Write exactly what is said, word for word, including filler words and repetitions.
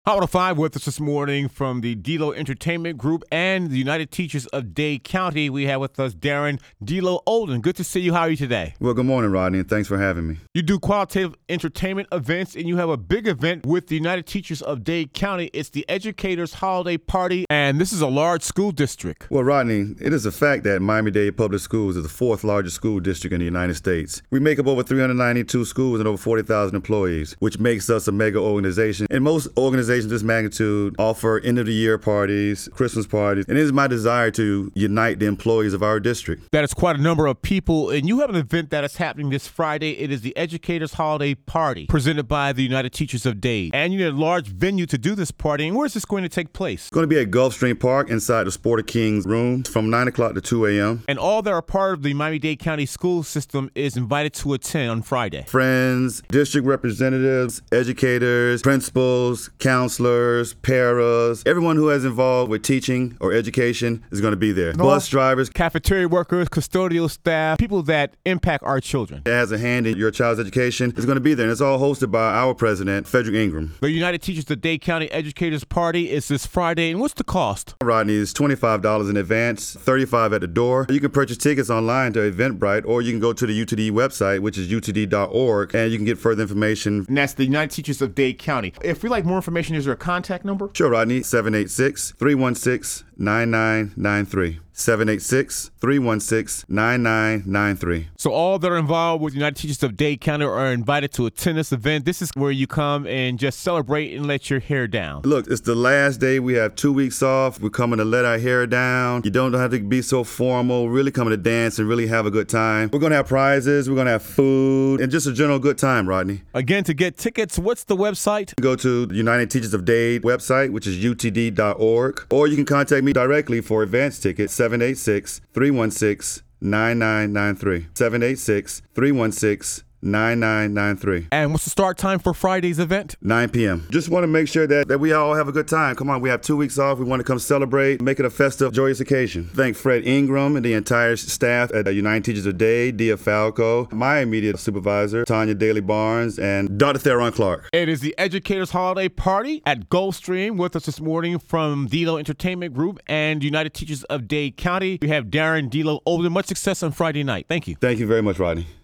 Hot five with us this morning from the D-Lo Entertainment Group and the United Teachers of Dade County. We have with us Darren D-Lo Olden. Good to see you. How are you today? Well, good morning, Rodney, and thanks for having me. You do qualitative entertainment events, and you have a big event with the United Teachers of Dade County. It's the Educators Holiday Party, and this is a large school district. Well, Rodney, it is a fact that Miami-Dade Public Schools is the fourth largest school district in the United States. We make up over three hundred ninety-two schools and over forty thousand employees, which makes us a mega organization. And most organizations of this magnitude offer end-of-the-year parties, Christmas parties, and it is my desire to unite the employees of our district. That is quite a number of people, and you have an event that is happening this Friday. It is the Educators Holiday Party presented by the United Teachers of Dade. And you need a large venue to do this party. And where is this going to take place? It's going to be at Gulfstream Park inside the Sport of Kings room from nine o'clock to two a.m. And all that are part of the Miami-Dade County school system is invited to attend on Friday. Friends, district representatives, educators, principals, counselors, paras, everyone who is involved with teaching or education is going to be there. No. Bus drivers, cafeteria workers, custodial staff, people that impact our children. That has a hand in your child's education is going to be there, and it's all hosted by our president, Frederick Ingram. The United Teachers of Dade County Educators Party is this Friday, and what's the cost? Rodney, is twenty-five dollars in advance, thirty-five dollars at the door. You can purchase tickets online to Eventbrite, or you can go to the U T D website, which is U T D dot org, and you can get further information. And that's the United Teachers of Dade County. If we'd like more information, is there a contact number? Sure, Rodney, seven eight six, three one six, nine nine nine three. seven eight six, three one six, nine nine nine three. So all that are involved with United Teachers of Dade County are invited to attend this event. This is where you come and just celebrate and let your hair down. Look, it's the last day. We have two weeks off. We're coming to let our hair down. You don't have to be so formal. Really coming to dance and really have a good time. We're going to have prizes. We're going to have food and just a general good time, Rodney. Again, to get tickets, what's the website? Go to the United Teachers of Dade website, which is U T D dot org, or you can contact me directly for advance tickets, seven eight six, three one six, nine nine nine three. seven eight six, three one six, nine nine nine three. And what's the start time for Friday's event? nine p.m. Just want to make sure that, that we all have a good time. Come on, we have two weeks off. We want to come celebrate, make it a festive, joyous occasion. Thank Fred Ingram and the entire staff at the United Teachers of Dade, Dia Falco, my immediate supervisor, Tanya Daly Barnes, and Doctor Theron Clark. It is the Educators Holiday Party at Gulfstream. With us this morning from D-Lo Entertainment Group and United Teachers of Dade County. We have Darren D-Lo Olden. Much success on Friday night. Thank you. Thank you very much, Rodney.